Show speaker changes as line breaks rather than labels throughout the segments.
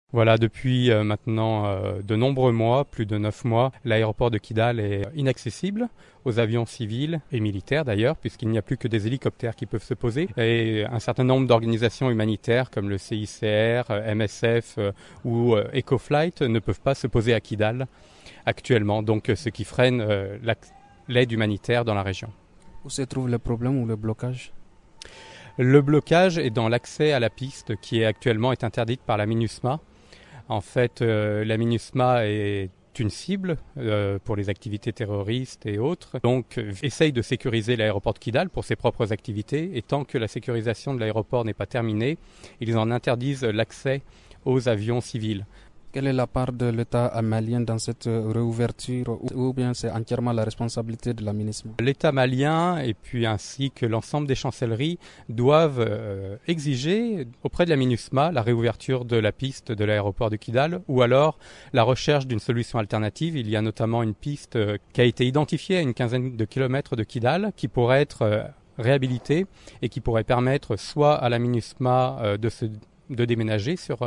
Voilà, depuis maintenant de nombreux mois, plus de 9 mois, l'aéroport de Kidal est inaccessible aux avions civils et militaires d'ailleurs, puisqu'il n'y a plus que des hélicoptères qui peuvent se poser. Et un certain nombre d'organisations humanitaires comme le CICR, MSF ou EcoFlight ne peuvent pas se poser à Kidal actuellement, donc ce qui freine l'aide humanitaire dans la région.
Où se trouve le problème ou le blocage?
Le blocage est dans l'accès à la piste qui actuellement est interdite par la MINUSMA. En fait, la MINUSMA est une cible pour les activités terroristes et autres. Donc, essaye de sécuriser l'aéroport de Kidal pour ses propres activités. Et tant que la sécurisation de l'aéroport n'est pas terminée, ils en interdisent l'accès aux avions civils.
Quelle est la part de l'État malien dans cette réouverture ou bien c'est entièrement la responsabilité de la MINUSMA?
L'État malien et puis ainsi que l'ensemble des chancelleries doivent exiger auprès de la MINUSMA la réouverture de la piste de l'aéroport de Kidal ou alors la recherche d'une solution alternative. Il y a notamment une piste qui a été identifiée à une quinzaine de kilomètres de Kidal qui pourrait être réhabilitée et qui pourrait permettre soit à la MINUSMA de déménager sur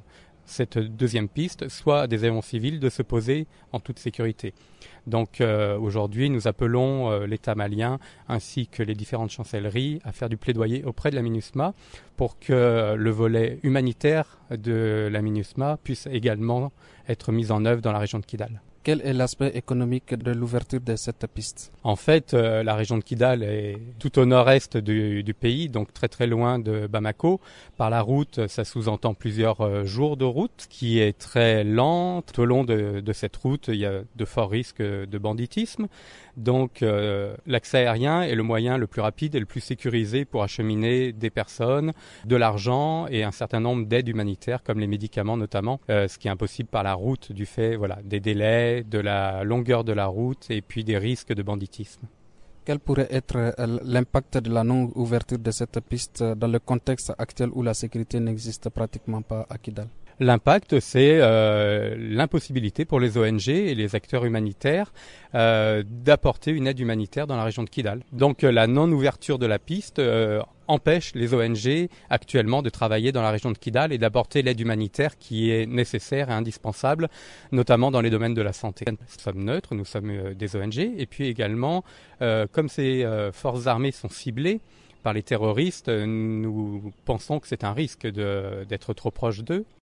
cette deuxième piste, soit à des avions civils de se poser en toute sécurité. Donc aujourd'hui, nous appelons l'État malien ainsi que les différentes chancelleries à faire du plaidoyer auprès de la MINUSMA pour que le volet humanitaire de la MINUSMA puisse également être mis en œuvre dans la région de Kidal.
Quel est l'aspect économique de l'ouverture de cette piste?
En fait, la région de Kidal est tout au nord-est du pays, donc très très loin de Bamako. Par la route, ça sous-entend plusieurs jours de route, qui est très lente. Tout au long de cette route, il y a de forts risques de banditisme. Donc l'accès aérien est le moyen le plus rapide et le plus sécurisé pour acheminer des personnes, de l'argent et un certain nombre d'aides humanitaires, comme les médicaments notamment, ce qui est impossible par la route du fait des délais, de la longueur de la route et puis des risques de banditisme.
Quel pourrait être l'impact de la non-ouverture de cette piste dans le contexte actuel où la sécurité n'existe pratiquement pas à Kidal?
L'impact, c'est l'impossibilité pour les ONG et les acteurs humanitaires d'apporter une aide humanitaire dans la région de Kidal. Donc la non-ouverture de la piste empêche les ONG actuellement de travailler dans la région de Kidal et d'apporter l'aide humanitaire qui est nécessaire et indispensable, notamment dans les domaines de la santé. Nous sommes neutres, nous sommes des ONG, et puis également, comme ces forces armées sont ciblées par les terroristes, nous pensons que c'est un risque d'être trop proche d'eux.